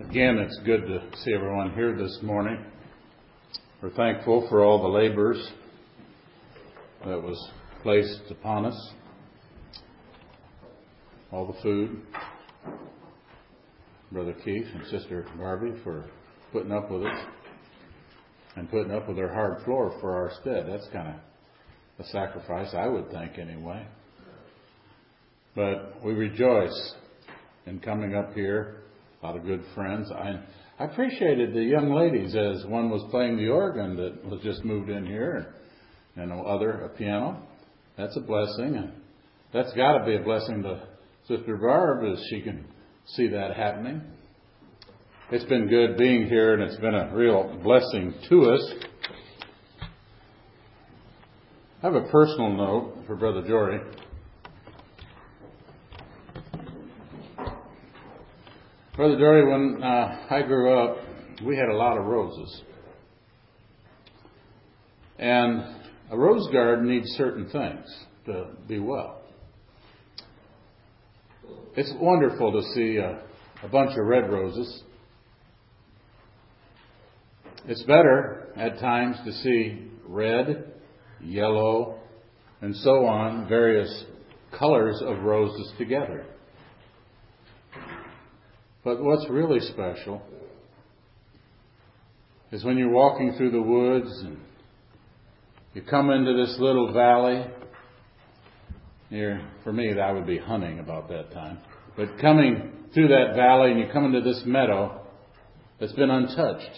Again, it's good to see everyone here this morning. We're thankful for all the labors that was placed upon us, all the food. Brother Keith and Sister Barbie for putting up with it and putting up with their hard floor for our stead. That's kind of a sacrifice, I would think, anyway. But we rejoice in coming up here. A lot of good friends. I appreciated the young ladies as one was playing the organ that was just moved in here, and a piano. That's a blessing, and that's got to be a blessing to Sister Barb as she can see that happening. It's been good being here, and it's been a real blessing to us. I have a personal note for Brother Jory. Brother Jory, when I grew up, we had a lot of roses. And a rose garden needs certain things to be well. It's wonderful to see a bunch of red roses. It's better at times to see red, yellow, and so on, various colors of roses together. But what's really special is when you're walking through the woods and you come into this little valley. For me, I would be hunting about that time. But coming through that valley and you come into this meadow that's been untouched.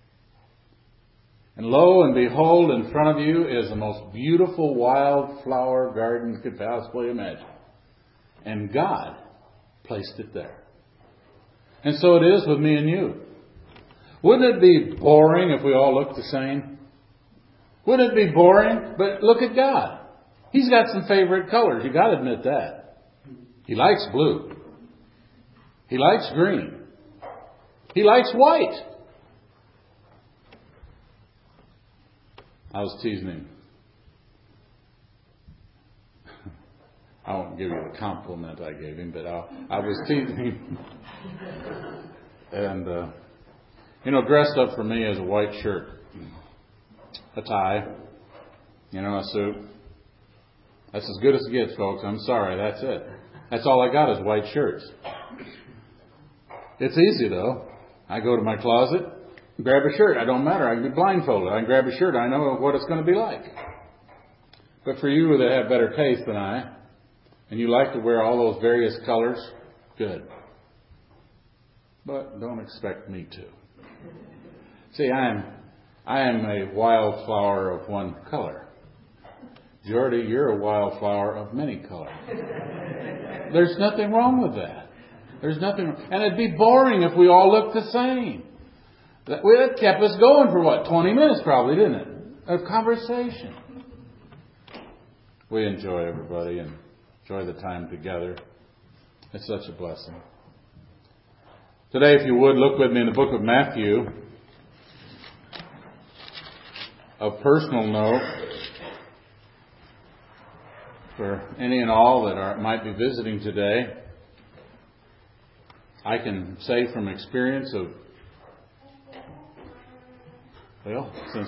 And lo and behold, in front of you is the most beautiful wildflower garden you could possibly imagine. And God placed it there. And so it is with me and you. Wouldn't it be boring if we all looked the same? Wouldn't it be boring? But look at God. He's got some favorite colors. You got to admit that. He likes blue. He likes green. He likes white. I was teasing him. I won't give you the compliment I gave him, but I was teasing him. And, dressed up for me is a white shirt, a tie, a suit. That's as good as it gets, folks. I'm sorry, that's it. That's all I got is white shirts. It's easy, though. I go to my closet, grab a shirt. I don't matter. I can be blindfolded. I can grab a shirt. I know what it's going to be like. But for you that have better taste than I, and you like to wear all those various colors, good. But don't expect me to. See, I am a wildflower of one color. Jordy, you're a wildflower of many colors. There's nothing wrong with that. There's nothing wrong. And it'd be boring if we all looked the same. That kept us going for 20 minutes probably, didn't it? Of conversation. We enjoy everybody and enjoy the time together. It's such a blessing. Today, if you would, look with me in the book of Matthew. Of personal note, for any and all that might be visiting today, I can say from experience since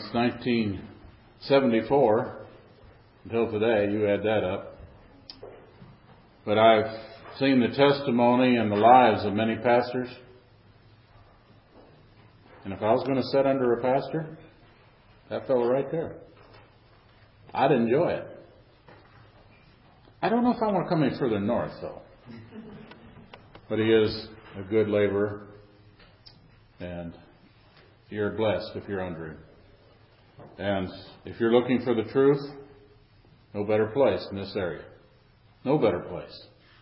1974 until today, you add that up. But I've seen the testimony and the lives of many pastors. And if I was going to sit under a pastor, that fellow right there, I'd enjoy it. I don't know if I want to come any further north, though. But he is a good laborer, and you're blessed if you're under him. And if you're looking for the truth, no better place in this area. No better place.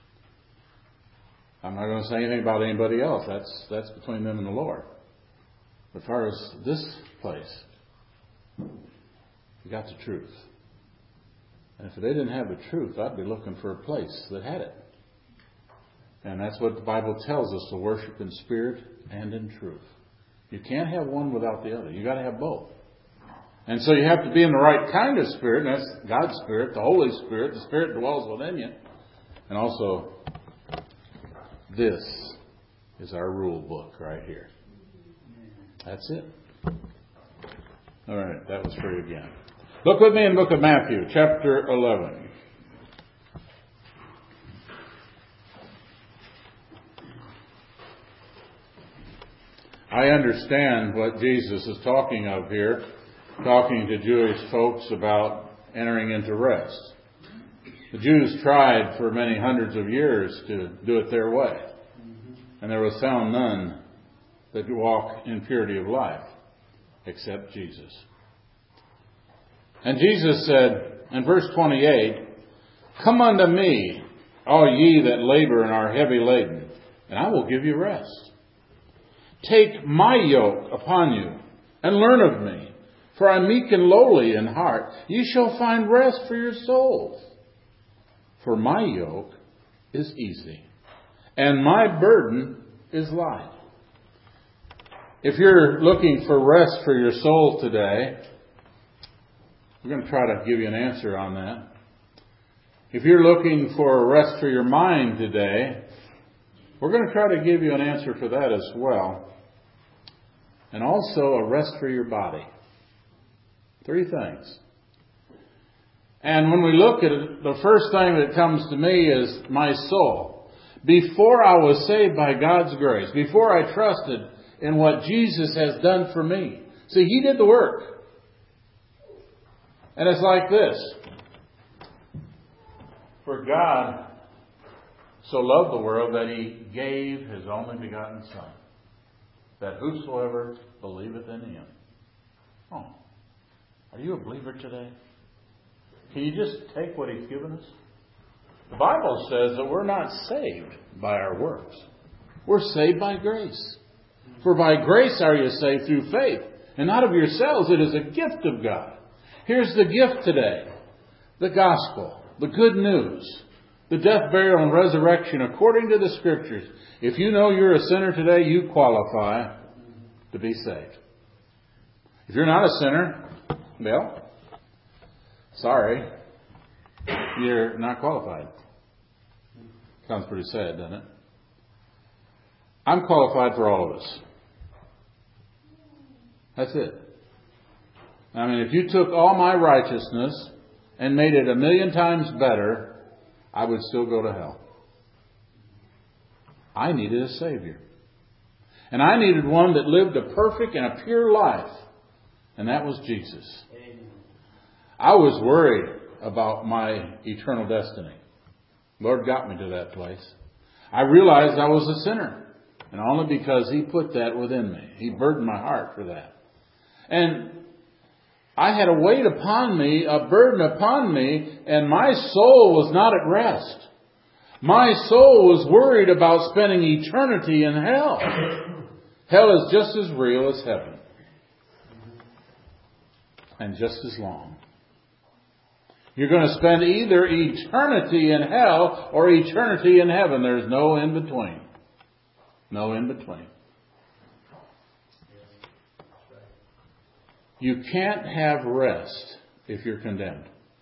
I'm not going to say anything about anybody else. That's between them and the Lord. But as far as this place, you got the truth. And if they didn't have the truth, I'd be looking for a place that had it. And that's what the Bible tells us, to worship in spirit and in truth. You can't have one without the other. You got to have both. And so you have to be in the right kind of spirit, and that's God's Spirit, the Holy Spirit, the Spirit dwells within you. And also this is our rule book right here. That's it. All right, that was for you again. Look with me in the book of Matthew, chapter 11. I understand what Jesus is talking of here, talking to Jewish folks about entering into rest. The Jews tried for many hundreds of years to do it their way, and there was found none that walk in purity of life except Jesus. And Jesus said in verse 28, "Come unto me, all ye that labor and are heavy laden, and I will give you rest. Take my yoke upon you, and learn of me, for I am meek and lowly in heart. Ye shall find rest for your souls. For my yoke is easy, and my burden is light." If you're looking for rest for your soul today, we're going to try to give you an answer on that. If you're looking for a rest for your mind today, we're going to try to give you an answer for that as well. And also a rest for your body. 3 things. And when we look at it, the first thing that comes to me is my soul. Before I was saved by God's grace, before I trusted in what Jesus has done for me. See, He did the work. And it's like this. For God so loved the world that He gave His only begotten Son, that whosoever believeth in Him. Oh, are you a believer today? Can you just take what He's given us? The Bible says that we're not saved by our works. We're saved by grace. For by grace are you saved through faith, and not of yourselves. It is a gift of God. Here's the gift today. The gospel, the good news, the death, burial, and resurrection according to the Scriptures. If you know you're a sinner today, you qualify to be saved. If you're not a sinner, well, sorry, you're not qualified. Sounds pretty sad, doesn't it? I'm qualified for all of us. That's it. I mean, if you took all my righteousness and made it 1,000,000 times better, I would still go to hell. I needed a Savior. And I needed one that lived a perfect and a pure life. And that was Jesus. Amen. I was worried about my eternal destiny. Lord got me to that place. I realized I was a sinner. And only because He put that within me. He burdened my heart for that. And I had a weight upon me, a burden upon me, and my soul was not at rest. My soul was worried about spending eternity in hell. Hell is just as real as heaven. And just as long. You're going to spend either eternity in hell or eternity in heaven. There's no in between. No in between. You can't have rest if you're condemned.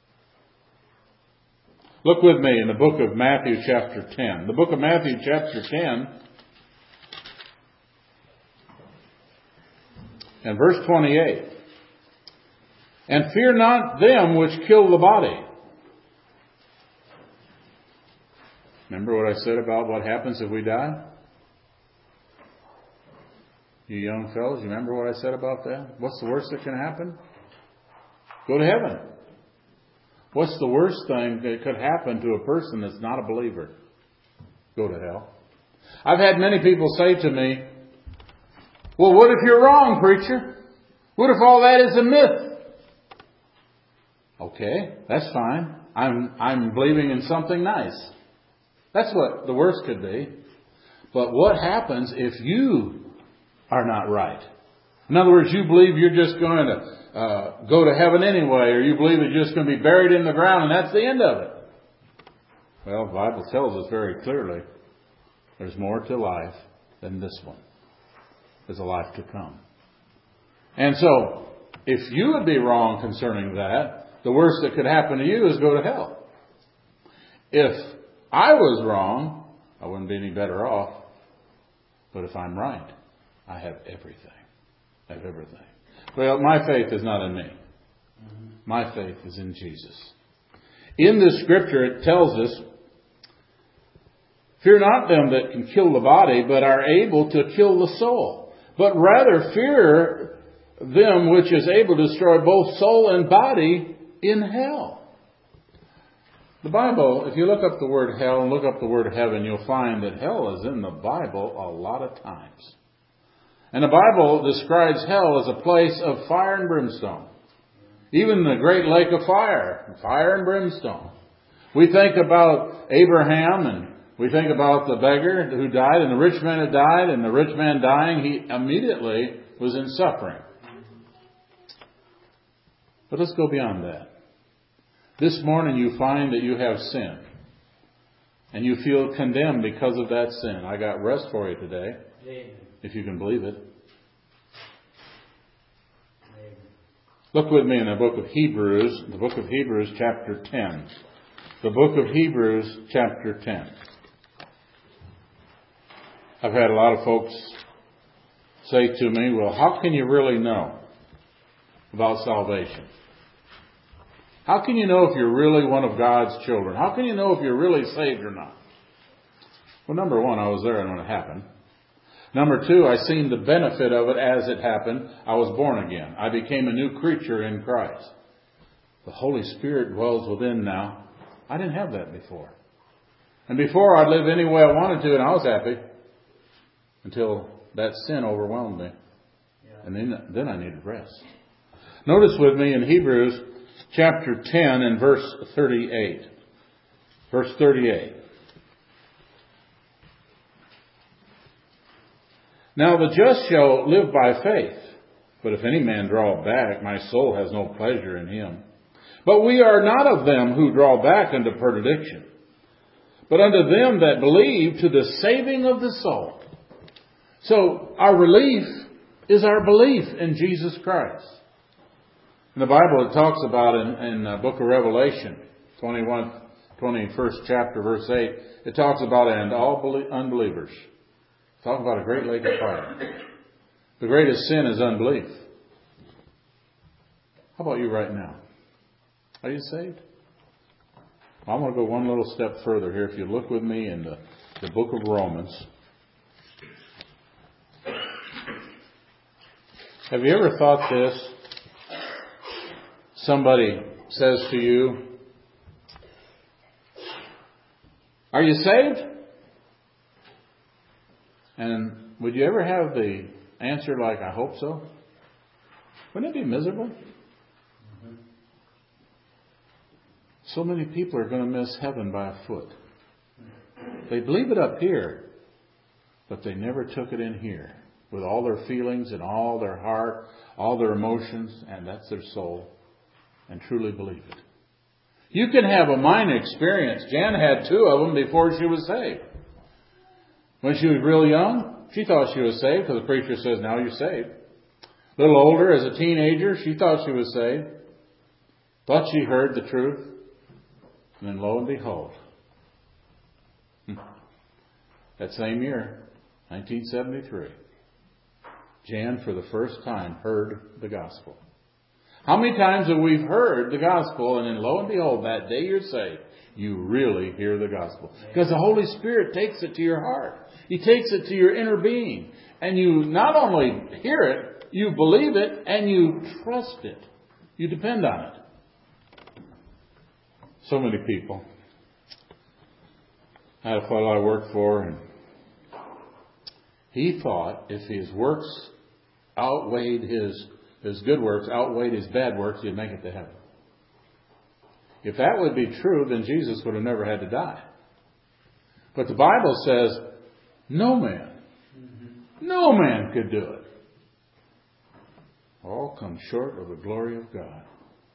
Look with me in the book of Matthew chapter 10. The book of Matthew chapter 10 and verse 28. "And fear not them which kill the body." Remember what I said about what happens if we die? You young fellas, you remember what I said about that? What's the worst that can happen? Go to heaven. What's the worst thing that could happen to a person that's not a believer? Go to hell. I've had many people say to me, "Well, what if you're wrong, preacher? What if all that is a myth?" Okay, that's fine. I'm believing in something nice. That's what the worst could be. But what happens if you are not right? In other words, you believe you're just going to go to heaven anyway, or you believe you're just going to be buried in the ground and that's the end of it. Well, the Bible tells us very clearly there's more to life than this one. There's a life to come. And so, if you would be wrong concerning that, the worst that could happen to you is go to hell. If I was wrong, I wouldn't be any better off. But if I'm right, I have everything. I have everything. Well, my faith is not in me. My faith is in Jesus. In this scripture, it tells us, fear not them that can kill the body, but are able to kill the soul. But rather fear them which is able to destroy both soul and body in hell. The Bible, if you look up the word hell and look up the word heaven, you'll find that hell is in the Bible a lot of times. And the Bible describes hell as a place of fire and brimstone. Even the great lake of fire and brimstone. We think about Abraham, and we think about the beggar who died, and the rich man who died, and the rich man dying, he immediately was in suffering. But let's go beyond that. This morning you find that you have sin. And you feel condemned because of that sin. I got rest for you today. Amen. If you can believe it. Amen. Look with me in the book of Hebrews. The book of Hebrews chapter 10. The book of Hebrews chapter 10. I've had a lot of folks say to me, well, how can you really know about salvation? How can you know if you're really one of God's children? How can you know if you're really saved or not? Well, number one, I was there when it happened. Number two, I seen the benefit of it as it happened. I was born again. I became a new creature in Christ. The Holy Spirit dwells within now. I didn't have that before. And before I'd live any way I wanted to and I was happy until that sin overwhelmed me. And then I needed rest. Notice with me in Hebrews chapter 10 and verse 38. Verse 38. Now the just shall live by faith. But if any man draw back, my soul has no pleasure in him. But we are not of them who draw back unto perdition, but unto them that believe to the saving of the soul. So our relief is our belief in Jesus Christ. In the Bible, it talks about in the book of Revelation, 21st chapter, verse 8, it talks about, and all unbelievers. Talk about a great lake of fire. The greatest sin is unbelief. How about you right now? Are you saved? I want to go one little step further here. If you look with me in the book of Romans. Have you ever thought this? Somebody says to you, are you saved? And would you ever have the answer like, I hope so? Wouldn't it be miserable? Mm-hmm. So many people are going to miss heaven by a foot. They believe it up here, but they never took it in here with all their feelings and all their heart, all their emotions, and that's their soul, and truly believe it. You can have a mind experience. Jan had 2 of them before she was saved. When she was real young, she thought she was saved because the preacher says, now you're saved. A little older, as a teenager, she thought she was saved. Thought she heard the truth. And then lo and behold, that same year, 1973, Jan for the first time heard the gospel. How many times have we heard the gospel and then lo and behold, that day you're saved, you really hear the gospel? Because the Holy Spirit takes it to your heart. He takes it to your inner being. And you not only hear it, you believe it and you trust it. You depend on it. So many people. I had a fellow I worked for, and he thought if his works outweighed his good works, outweighed his bad works, he'd make it to heaven. If that would be true, then Jesus would have never had to die. But the Bible says, no man could do it. All come short of the glory of God.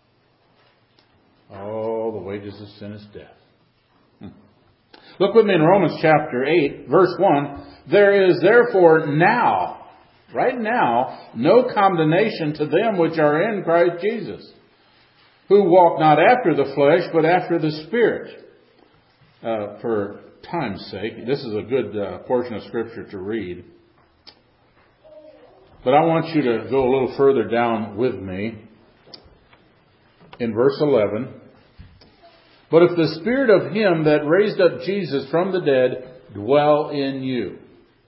Oh, the wages of sin is death. Look with me in Romans chapter 8, verse 1. There is therefore now, right now, no condemnation to them which are in Christ Jesus, who walk not after the flesh, but after the Spirit. For time's sake, this is a good portion of Scripture to read. But I want you to go a little further down with me in verse 11. But if the Spirit of Him that raised up Jesus from the dead dwell in you.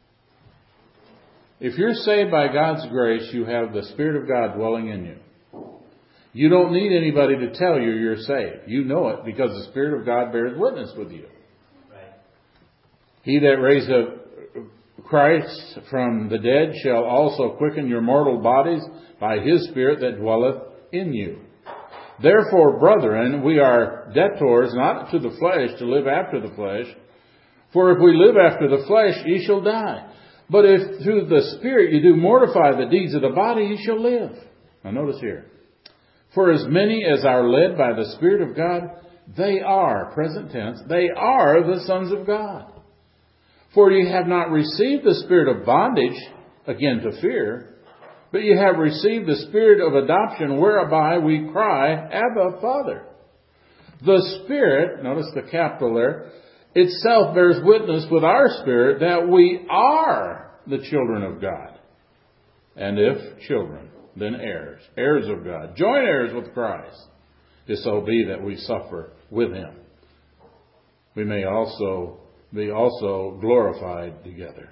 If you're saved by God's grace, you have the Spirit of God dwelling in you. You don't need anybody to tell you you're saved. You know it because the Spirit of God bears witness with you. Right. He that raised up Christ from the dead shall also quicken your mortal bodies by His Spirit that dwelleth in you. Therefore, brethren, we are debtors not to the flesh to live after the flesh. For if we live after the flesh, ye shall die. But if through the Spirit you do mortify the deeds of the body, ye shall live. Now notice here. For as many as are led by the Spirit of God, they are, present tense, they are the sons of God. For ye have not received the spirit of bondage, again to fear, but ye have received the Spirit of adoption, whereby we cry, Abba, Father. The Spirit, notice the capital there, itself bears witness with our spirit that we are the children of God. And if children, then heirs, heirs of God, joint heirs with Christ, if so be that we suffer with Him, we may also be glorified together.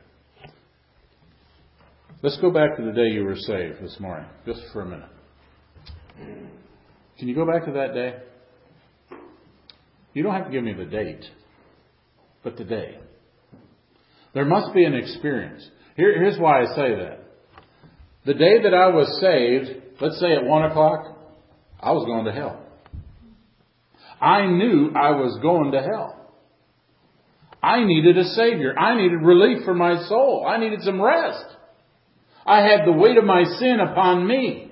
Let's go back to the day you were saved this morning, just for a minute. Can you go back to that day? You don't have to give me the date, but the day. There must be an experience. Here's why I say that. The day that I was saved, let's say at 1 o'clock, I was going to hell. I knew I was going to hell. I needed a Savior. I needed relief for my soul. I needed some rest. I had the weight of my sin upon me.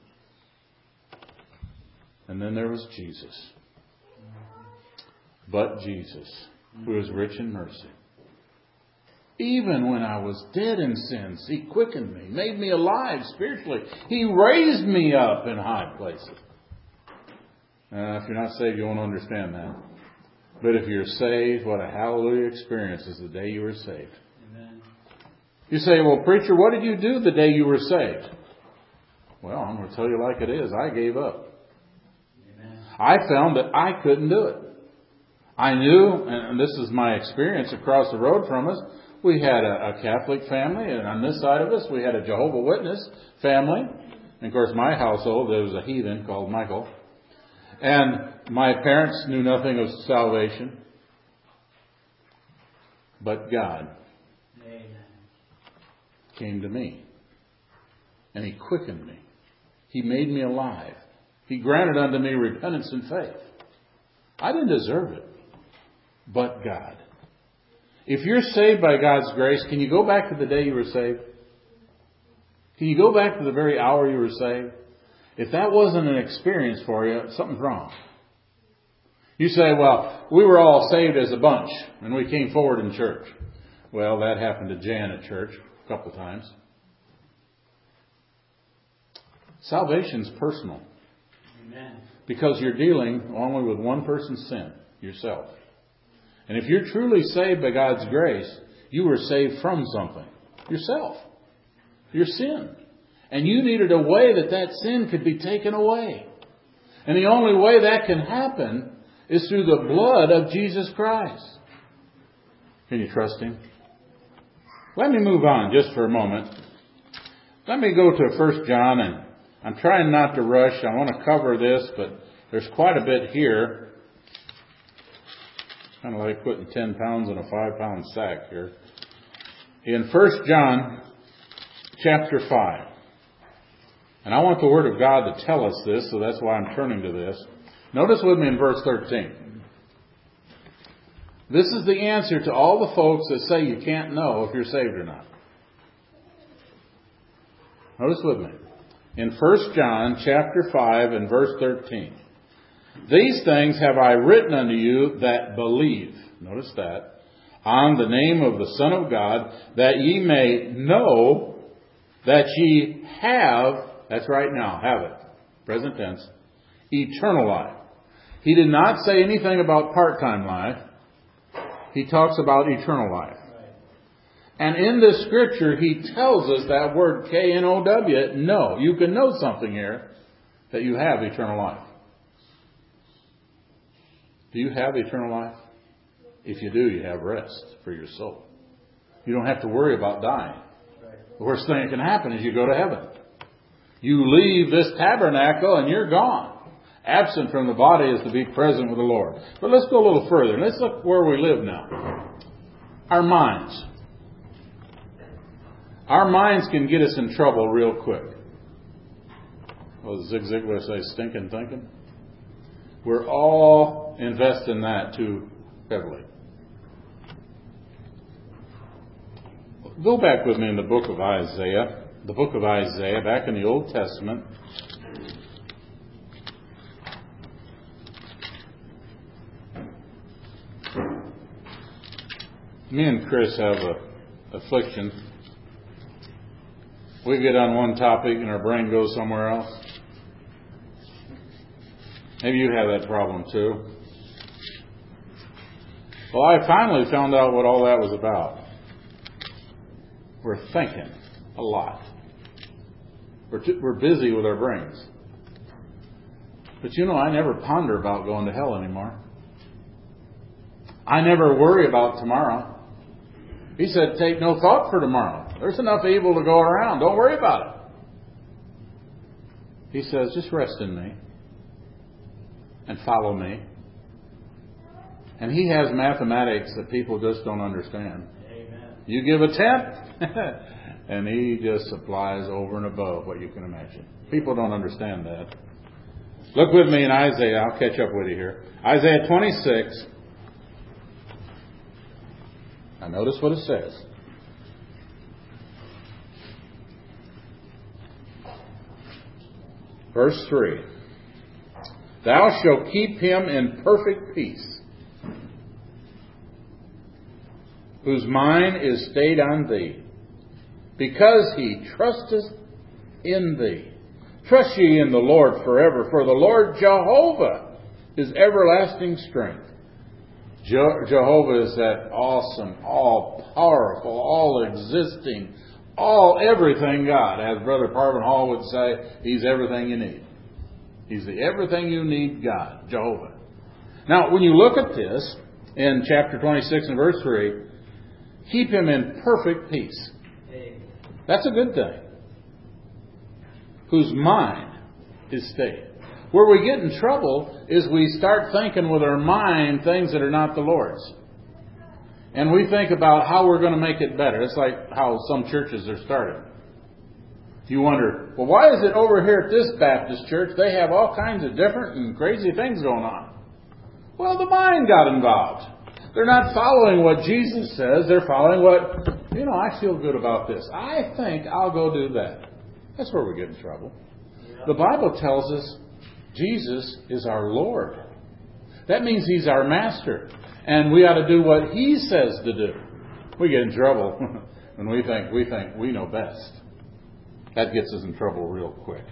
And then there was Jesus. But Jesus, who is rich in mercy. Even when I was dead in sins, He quickened me, made me alive spiritually. He raised me up in high places. If you're not saved, you won't understand that. But if you're saved, what a hallelujah experience is the day you were saved. Amen. You say, well, preacher, what did you do the day you were saved? Well, I'm going to tell you like it is. I gave up. Amen. I found that I couldn't do it. I knew, and this is my experience across the road from us, we had a Catholic family, and on this side of us, we had a Jehovah's Witness family. And of course, my household, there was a heathen called Michael. And my parents knew nothing of salvation. But God came to me. And He quickened me. He made me alive. He granted unto me repentance and faith. I didn't deserve it. But God. If you're saved by God's grace, can you go back to the day you were saved? Can you go back to the very hour you were saved? If that wasn't an experience for you, something's wrong. You say, well, we were all saved as a bunch, and we came forward in church. Well, that happened to Jan at church a couple of times. Salvation's personal. Amen. Because you're dealing only with one person's sin, yourself. And if you're truly saved by God's grace, you were saved from something. Yourself. Your sin. And you needed a way that sin could be taken away. And the only way that can happen is through the blood of Jesus Christ. Can you trust Him? Let me move on just for a moment. Let me go to 1 John, and I'm trying not to rush. I want to cover this, but there's quite a bit here. Kind of like putting 10 pounds in a 5-pound sack here. In 1 John chapter 5. And I want the Word of God to tell us this, so that's why I'm turning to this. Notice with me in verse 13. This is the answer to all the folks that say you can't know if you're saved or not. Notice with me. In 1 John chapter 5 and verse 13. These things have I written unto you that believe. Notice that. On the name of the Son of God, that ye may know that ye have, that's right now, have it, present tense, eternal life. He did not say anything about part-time life. He talks about eternal life. And in this scripture, he tells us that word K-N-O-W, know. You can know something here, that you have eternal life. Do you have eternal life? If you do, you have rest for your soul. You don't have to worry about dying. The worst thing that can happen is you go to heaven. You leave this tabernacle and you're gone. Absent from the body is to be present with the Lord. But let's go a little further. Let's look where we live now. Our minds. Our minds can get us in trouble real quick. What does Zig Ziglar say? Stinking thinking? We're all invested in that too heavily. Go back with me in the book of Isaiah. The book of Isaiah, back in the Old Testament. Me and Chris have a affliction. We get on one topic and our brain goes somewhere else. Maybe you have that problem too. Well, I finally found out what all that was about. We're thinking a lot. We're busy with our brains. But I never ponder about going to hell anymore. I never worry about tomorrow. He said, take no thought for tomorrow. There's enough evil to go around. Don't worry about it. He says, just rest in me and follow me. And he has mathematics that people just don't understand. Amen. You give a tenth, and he just supplies over and above what you can imagine. People don't understand that. Look with me in Isaiah. I'll catch up with you here. Isaiah 26. Now notice what it says. Verse 3. Thou shalt keep him in perfect peace, whose mind is stayed on thee, because he trusteth in thee. Trust ye in the Lord forever, for the Lord Jehovah is everlasting strength. Jehovah is that awesome, all-powerful, all-existing, everything God. As Brother Parvin Hall would say, He's everything you need. He's the everything you need God, Jehovah. Now, when you look at this, in chapter 26 and verse 3, keep him in perfect peace. That's a good thing. Whose mind is stayed. Where we get in trouble is we start thinking with our mind things that are not the Lord's. And we think about how we're going to make it better. It's like how some churches are started. You wonder, well, why is it over here at this Baptist church they have all kinds of different and crazy things going on? Well, the mind got involved. They're not following what Jesus says. They're following what, I feel good about this. I think I'll go do that. That's where we get in trouble. The Bible tells us Jesus is our Lord. That means He's our master. And we ought to do what He says to do. We get in trouble when we think we know best. That gets us in trouble real quick.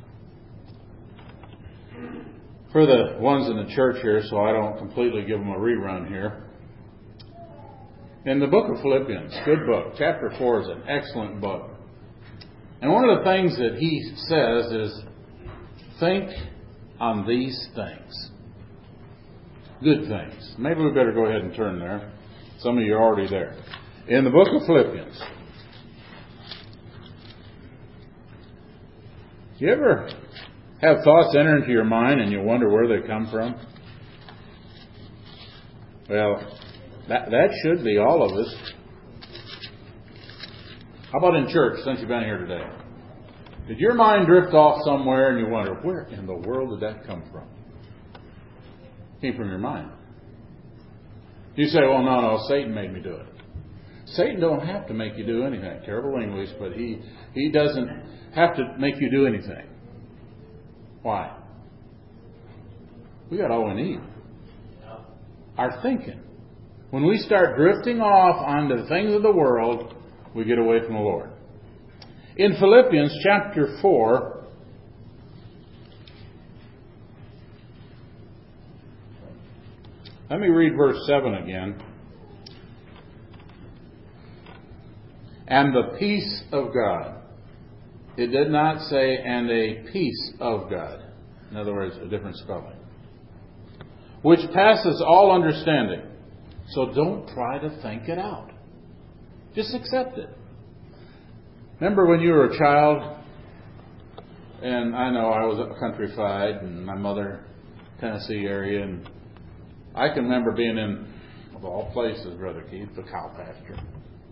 For the ones in the church here, so I don't completely give them a rerun here. In the book of Philippians, good book. Chapter 4 is an excellent book. And one of the things that he says is, think on these things. Good things. Maybe we better go ahead and turn there. Some of you are already there. In the book of Philippians. Do you ever have thoughts enter into your mind and you wonder where they come from? Well, that should be all of us. How about in church, since you've been here today? Did your mind drift off somewhere and you wonder, where in the world did that come from? Came from your mind. You say, well, no, Satan made me do it. Satan don't have to make you do anything. Terrible English, but he doesn't have to make you do anything. Why? We got all we need. Our thinking. When we start drifting off onto the things of the world, we get away from the Lord. In Philippians chapter 4, let me read verse 7 again. And the peace of God. It did not say, and a peace of God. In other words, a different spelling. Which passes all understanding. So don't try to think it out. Just accept it. Remember when you were a child? And I know I was countrified, and my mother, Tennessee area, and I can remember being in, of all places, Brother Keith, the cow pasture.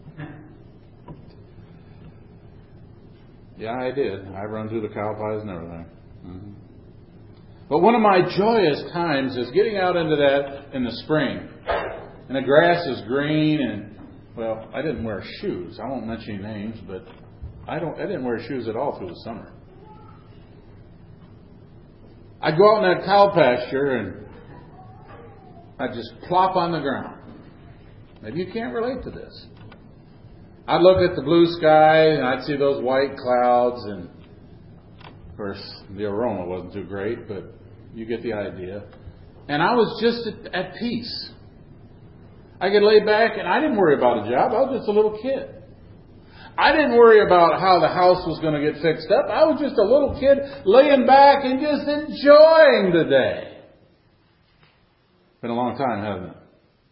Yeah, I did. I run through the cow pies and everything. Mm-hmm. But one of my joyous times is getting out into that in the spring. And the grass is green, and, well, I didn't wear shoes. I won't mention any names, but I didn't wear shoes at all through the summer. I'd go out in that cow pasture, and I'd just plop on the ground. Maybe you can't relate to this. I'd look at the blue sky, and I'd see those white clouds, and of course, the aroma wasn't too great, but you get the idea. And I was just at peace. I could lay back, and I didn't worry about a job. I was just a little kid. I didn't worry about how the house was going to get fixed up. I was just a little kid laying back and just enjoying the day. Been a long time, hasn't it?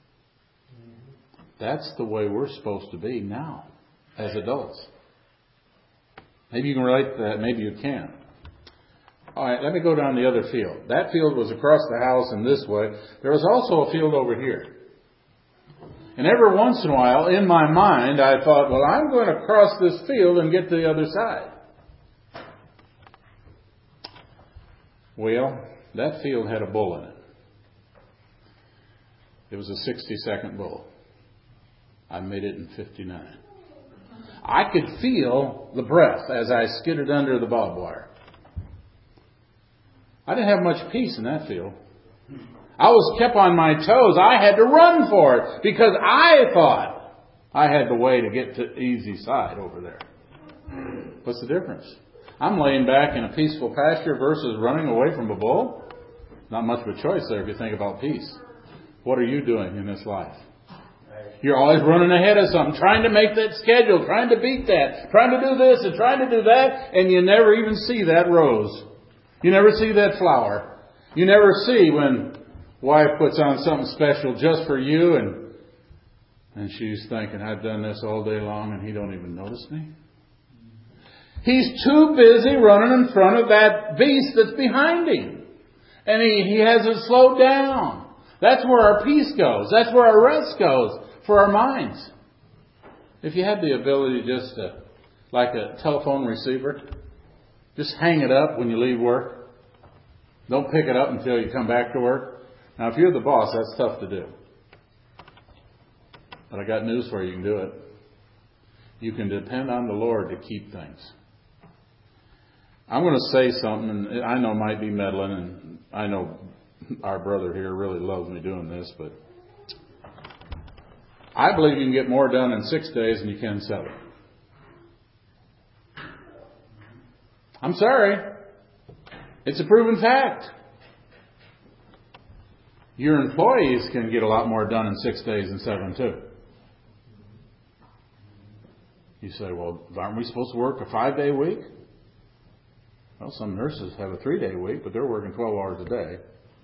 That's the way we're supposed to be now, as adults. Maybe you can relate to that, maybe you can't. All right, let me go down the other field. That field was across the house in this way. There was also a field over here. And every once in a while, in my mind, I thought, well, I'm going to cross this field and get to the other side. Well, that field had a bull in it. It was a 60-second bull. I made it in 59. I could feel the breath as I skidded under the barbed wire. I didn't have much peace in that field. I was kept on my toes. I had to run for it because I thought I had the way to get to the easy side over there. What's the difference? I'm laying back in a peaceful pasture versus running away from a bull. Not much of a choice there if you think about peace. What are you doing in this life? You're always running ahead of something, trying to make that schedule, trying to beat that, trying to do this and trying to do that, and you never even see that rose. You never see that flower. You never see when wife puts on something special just for you, and she's thinking, I've done this all day long and he don't even notice me. He's too busy running in front of that beast that's behind him. And he hasn't slowed down. That's where our peace goes. That's where our rest goes for our minds. If you had the ability just to, like a telephone receiver, just hang it up when you leave work. Don't pick it up until you come back to work. Now, if you're the boss, that's tough to do. But I got news for you. You can do it. You can depend on the Lord to keep things. I'm going to say something, and I know it might be meddling, and I know our brother here really loves me doing this, but I believe you can get more done in 6 days than you can in 7. I'm sorry. It's a proven fact. Your employees can get a lot more done in 6 days than 7 too. You say, well, aren't we supposed to work a 5-day week? Well, some nurses have a 3-day week, but they're working 12 hours a day.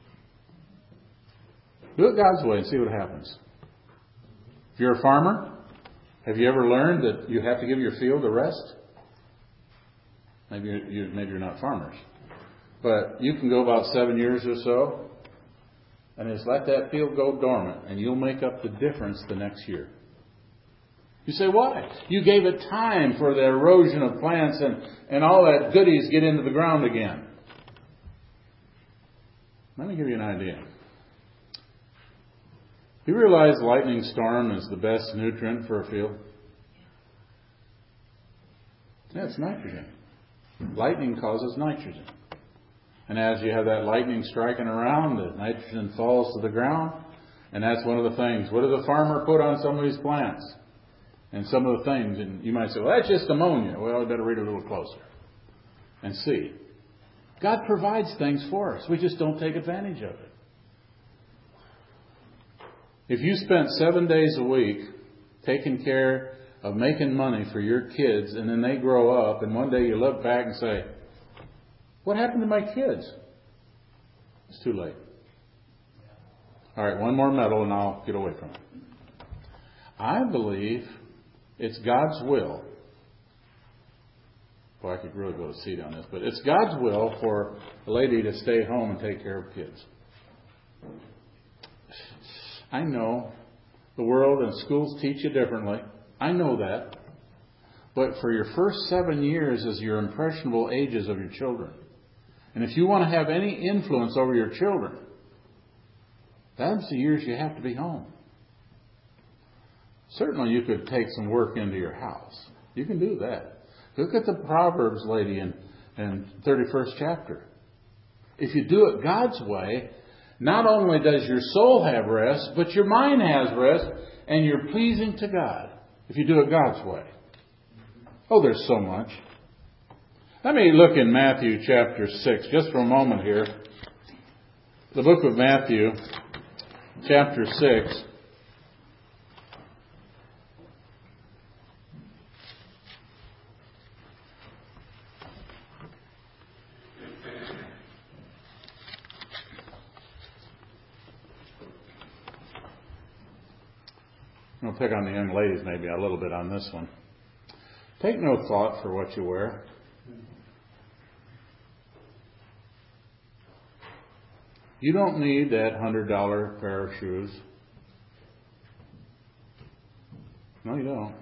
Do it God's way and see what happens. If you're a farmer, have you ever learned that you have to give your field a rest? Maybe you're not farmers. But you can go about 7 years or so, and just let that field go dormant, and you'll make up the difference the next year. You say, why? You gave it time for the erosion of plants and all that goodies get into the ground again. Let me give you an idea. Do you realize lightning storm is the best nutrient for a field? Yeah, it's nitrogen. Lightning causes nitrogen. And as you have that lightning striking around, the nitrogen falls to the ground. And that's one of the things. What does the farmer put on some of these plants? And some of the things, and you might say, well, that's just ammonia. Well, you better read a little closer and see. God provides things for us. We just don't take advantage of it. If you spent 7 days a week taking care of making money for your kids, and then they grow up, and one day you look back and say, what happened to my kids? It's too late. All right, one more medal and I'll get away from it. I believe it's God's will. Well, I could really go to seed on this, but it's God's will for a lady to stay home and take care of kids. I know the world and schools teach you differently. I know that. But for your first 7 years is your impressionable ages of your children. And if you want to have any influence over your children, that's the years you have to be home. Certainly you could take some work into your house. You can do that. Look at the Proverbs lady in 31st chapter. If you do it God's way, not only does your soul have rest, but your mind has rest, and you're pleasing to God if you do it God's way. Oh, there's so much. Let me look in Matthew chapter 6, just for a moment here. The book of Matthew, chapter 6. I'll pick on the young ladies maybe a little bit on this one. Take no thought for what you wear. You don't need that $100 pair of shoes. No, you don't.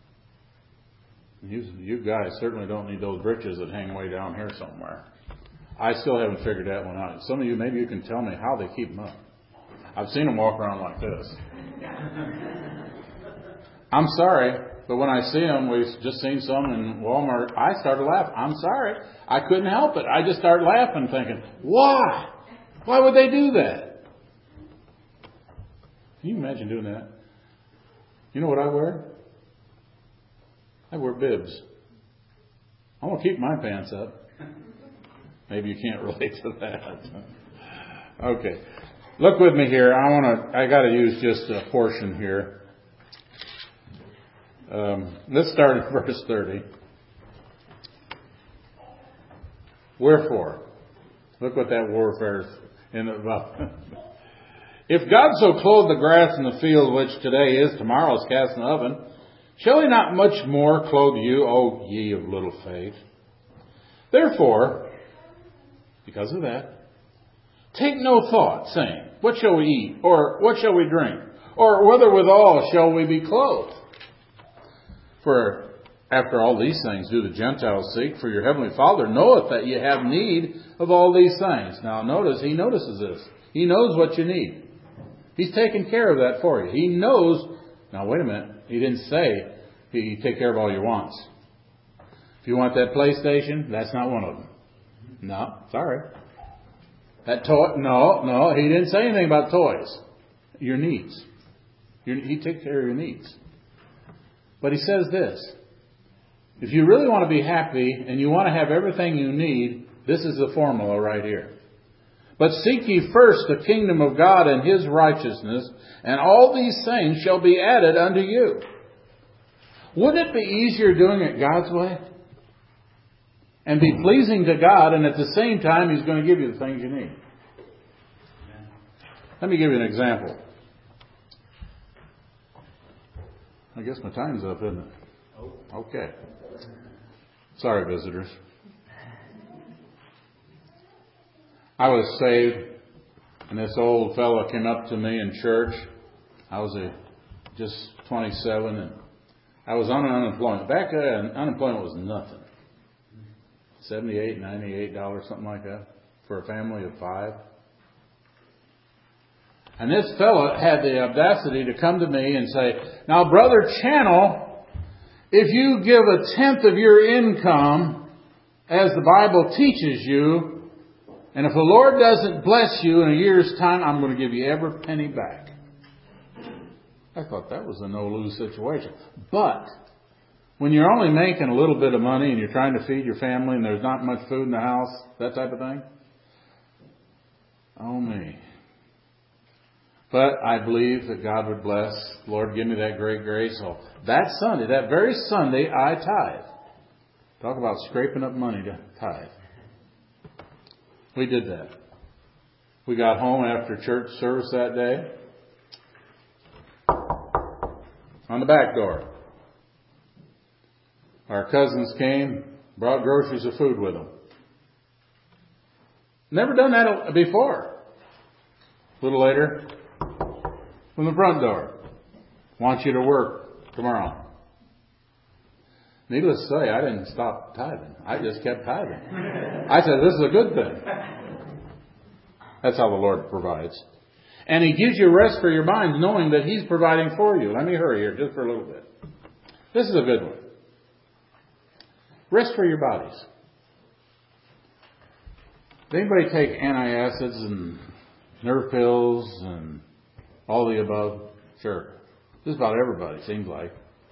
You guys certainly don't need those breeches that hang way down here somewhere. I still haven't figured that one out. Some of you, maybe you can tell me how they keep them up. I've seen them walk around like this. I'm sorry, but when I see them, we've just seen some in Walmart, I started laughing. I'm sorry. I couldn't help it. I just started laughing thinking, why? Why would they do that? Can you imagine doing that? You know what I wear? I wear bibs. I want to keep my pants up. Maybe you can't relate to that. Okay. Look with me here. I got to use just a portion here. Let's start at verse 30. Wherefore, look what that warfare is in about. If God so clothe the grass in the field, which today is, tomorrow is cast in the oven, shall He not much more clothe you, O ye of little faith? Therefore, because of that, take no thought, saying, what shall we eat? Or what shall we drink? Or whether withal shall we be clothed? For after all these things do the Gentiles seek, for your heavenly Father knoweth that ye have need of all these things. Now notice, He notices this. He knows what you need. He's taking care of that for you. He knows. Now wait a minute. He didn't say He take care of all your wants. If you want that PlayStation, that's not one of them. No, sorry. That toy, no, He didn't say anything about toys. Your needs. He takes care of your needs. But He says this. If you really want to be happy and you want to have everything you need, this is the formula right here. But seek ye first the kingdom of God and His righteousness, and all these things shall be added unto you. Wouldn't it be easier doing it God's way? And be pleasing to God, and at the same time He's going to give you the things you need. Let me give you an example. I guess my time's up, isn't it? Okay. Sorry, visitors. I was saved, and this old fellow came up to me in church. I was just 27, and I was on unemployment. Back then, unemployment was nothing. $78, $98, something like that, for a family of 5. And this fellow had the audacity to come to me and say, now, Brother Channel, if you give 1/10 of your income, as the Bible teaches you, and if the Lord doesn't bless you in a year's time, I'm going to give you every penny back. I thought that was a no-lose situation. But when you're only making a little bit of money and you're trying to feed your family and there's not much food in the house, that type of thing, oh me. But I believe that God would bless. Lord, give me that great grace. So that Sunday, that very Sunday, I tithe. Talk about scraping up money to tithe. We did that. We got home after church service that day. On the back door. Our cousins came, brought groceries of food with them. Never done that before. A little later, from the front door. Want you to work tomorrow. Needless to say, I didn't stop tithing. I just kept tithing. I said, this is a good thing. That's how the Lord provides. And He gives you rest for your mind, knowing that He's providing for you. Let me hurry here just for a little bit. This is a good one. Rest for your bodies. Does anybody take antacids and nerve pills and all the above? Sure. Just about everybody, seems like.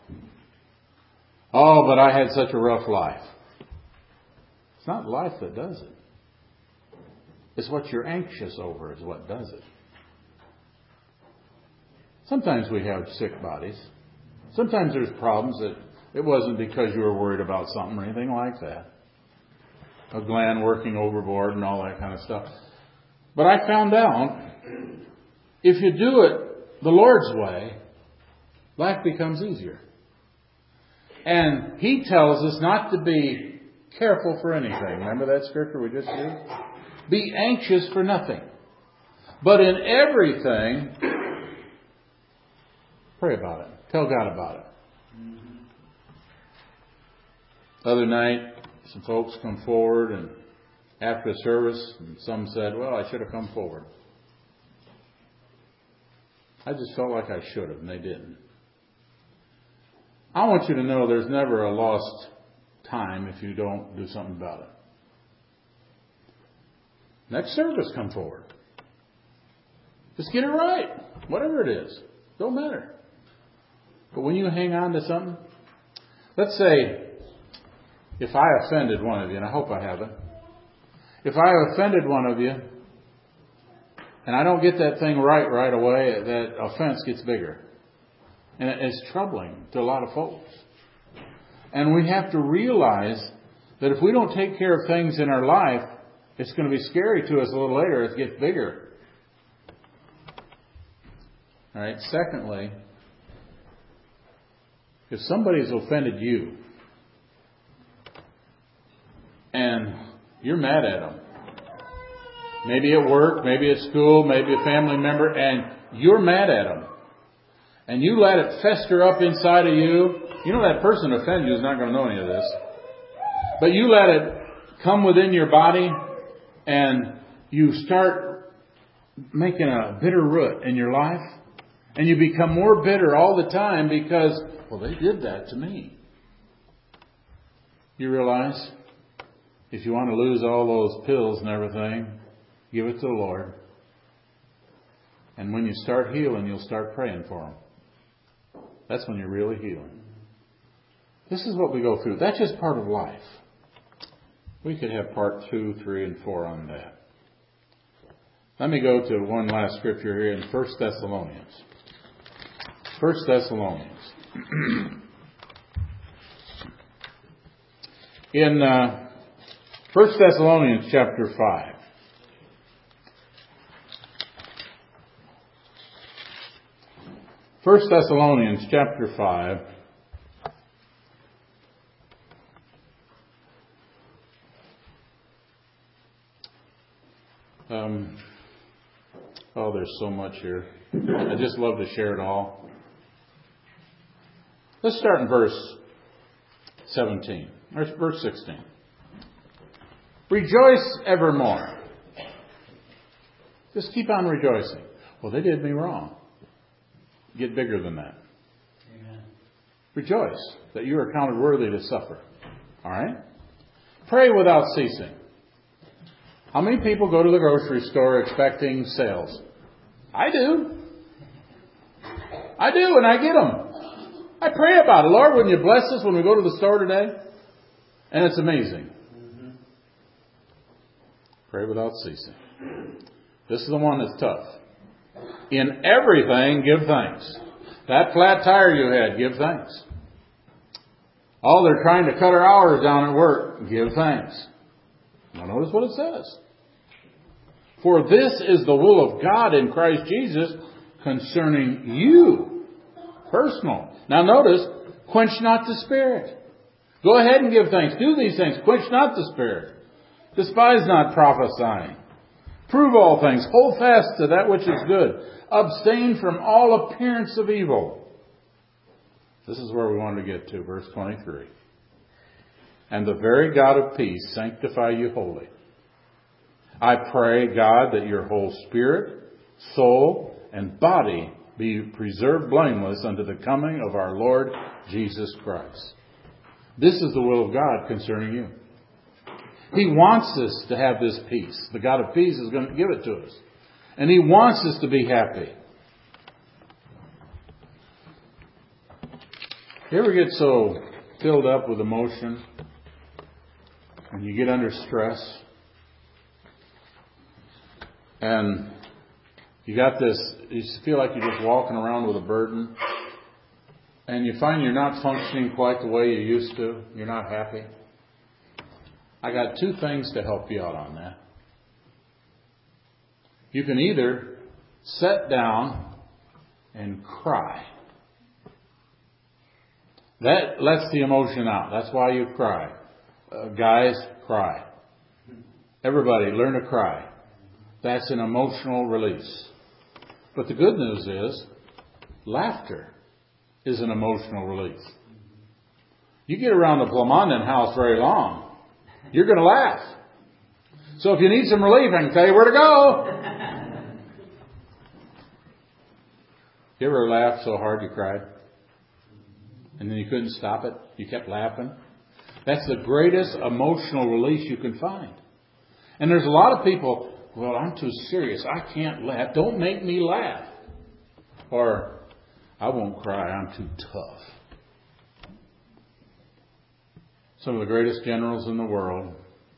Oh, but I had such a rough life. It's not life that does it. It's what you're anxious over is what does it. Sometimes we have sick bodies. Sometimes there's problems that it wasn't because you were worried about something or anything like that. A gland working overboard and all that kind of stuff. But I found out, if you do it the Lord's way, life becomes easier. And He tells us not to be careful for anything. Remember that scripture we just used? Be anxious for nothing. But in everything, pray about it. Tell God about it. The other night, some folks come forward and after the service, and some said, well, I should have come forward. I just felt like I should have, and they didn't. I want you to know there's never a lost time if you don't do something about it. Next service, come forward. Just get it right. Whatever it is. Don't matter. But when you hang on to something, let's say, if I offended one of you, and I hope I haven't, if I offended one of you, and I don't get that thing right away, that offense gets bigger. And it's troubling to a lot of folks. And we have to realize that if we don't take care of things in our life, it's going to be scary to us a little later as it gets bigger. All right. Secondly, if somebody's offended you, and you're mad at them, maybe at work, maybe at school, maybe a family member, and you're mad at them, and you let it fester up inside of you. You know that person who offended you is not going to know any of this. But you let it come within your body and you start making a bitter root in your life. And you become more bitter all the time because, well, they did that to me. You realize if you want to lose all those pills and everything, give it to the Lord. And when you start healing, you'll start praying for them. That's when you're really healing. This is what we go through. That's just part of life. We could have part 2, 3, and 4 on that. Let me go to one last scripture here in 1 Thessalonians. 1 Thessalonians. In 1 Thessalonians chapter 5. First Thessalonians chapter 5. There's so much here. I just love to share it all. Let's start in verse 17. Or verse 16. Rejoice evermore. Just keep on rejoicing. Well, they did me wrong. Get bigger than that. Amen. Rejoice that you are counted worthy to suffer. All right? Pray without ceasing. How many people go to the grocery store expecting sales? I do. And I get them. I pray about it. Lord, wouldn't you bless us when we go to the store today? And it's amazing. Mm-hmm. Pray without ceasing. This is the one that's tough. In everything, give thanks. That flat tire you had, give thanks. Oh, they're trying to cut our hours down at work. Give thanks. Now notice what it says. For this is the will of God in Christ Jesus concerning you. Personal. Now notice, quench not the spirit. Go ahead and give thanks. Do these things. Quench not the spirit. Despise not prophesying. Prove all things. Hold fast to that which is good. Abstain from all appearance of evil. This is where we wanted to get to, verse 23. And the very God of peace sanctify you wholly. I pray, God, that your whole spirit, soul, and body be preserved blameless unto the coming of our Lord Jesus Christ. This is the will of God concerning you. He wants us to have this peace. The God of peace is going to give it to us. And He wants us to be happy. You ever get so filled up with emotion and you get under stress and you got this, you feel like you're just walking around with a burden and you find you're not functioning quite the way you used to, you're not happy? I got two things to help you out on that. You can either sit down and cry. That lets the emotion out. That's why you cry. Guys, cry. Everybody, learn to cry. That's an emotional release. But the good news is, laughter is an emotional release. You get around the Plumondon house very long, you're going to laugh. So if you need some relief, I can tell you where to go. You ever laughed so hard you cried? And then you couldn't stop it? You kept laughing? That's the greatest emotional release you can find. And there's a lot of people, well, I'm too serious. I can't laugh. Don't make me laugh. Or, I won't cry. I'm too tough. Some of the greatest generals in the world.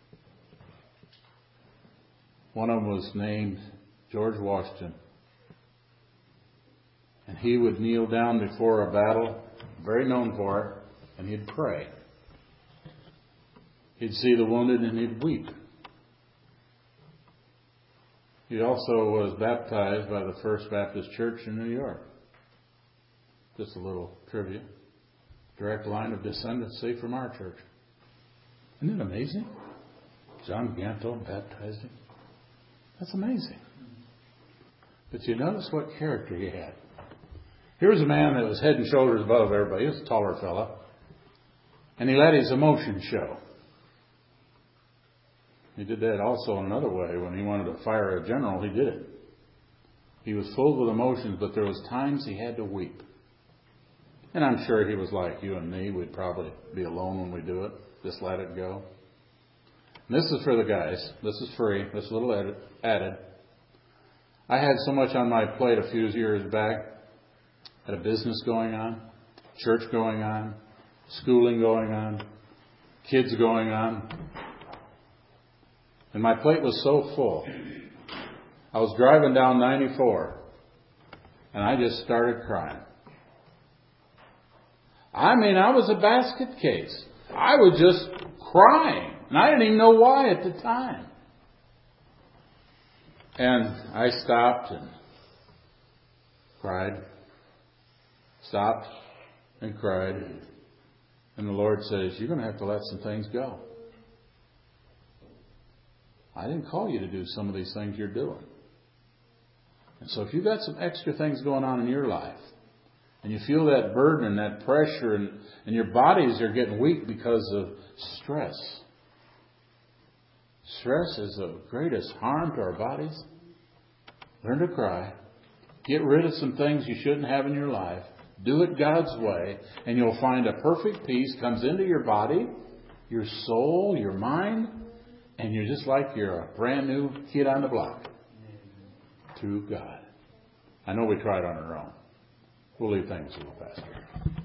One of them was named George Washington. And he would kneel down before a battle, very known for it, and he'd pray. He'd see the wounded and he'd weep. He also was baptized by the First Baptist Church in New York. Just a little trivia. Direct line of descendancy from our church. Isn't it amazing? John Ganto baptized him. That's amazing. But you notice what character he had. Here was a man that was head and shoulders above everybody. He was a taller fella. And he let his emotions show. He did that also in another way. When he wanted to fire a general, he did it. He was full with emotions, but there was times he had to weep. And I'm sure he was like you and me. We'd probably be alone when we do it. Just let it go. And this is for the guys. This is free. This little added. I had so much on my plate a few years back. Had a business going on, church going on, schooling going on, kids going on. And my plate was so full. I was driving down 94 and I just started crying. I mean, I was a basket case. I was just crying. And I didn't even know why at the time. And I stopped and cried. Stopped and cried. And the Lord says, you're going to have to let some things go. I didn't call you to do some of these things you're doing. And so if you've got some extra things going on in your life, and you feel that burden and that pressure, and your bodies are getting weak because of stress. Stress is the greatest harm to our bodies. Learn to cry. Get rid of some things you shouldn't have in your life. Do it God's way, and you'll find a perfect peace comes into your body, your soul, your mind, and you're just like you're a brand new kid on the block. Through God. I know we tried on our own. We'll leave things with the pastor.